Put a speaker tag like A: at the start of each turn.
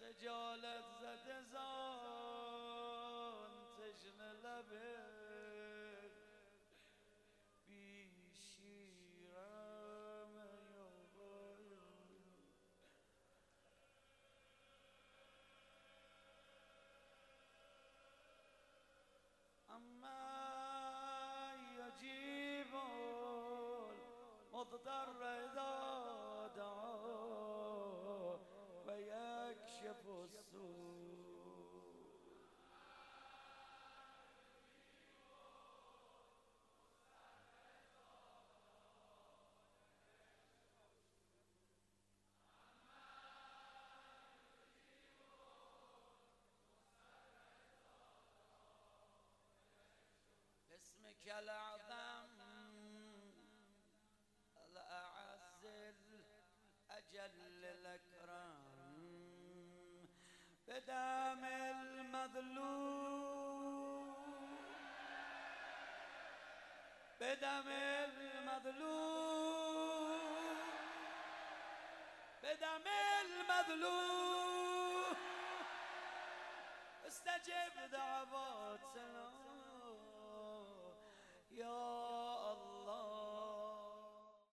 A: خجالت زده زان تشنه لبه بی شیرم اما يجيب المضطر إذا دعاه ويكشف السوء. باسمك الأعظم الأعز الأجل الأكرم بدم المظلوم بدم المظلوم بدم المظلوم استجب دعوات سلام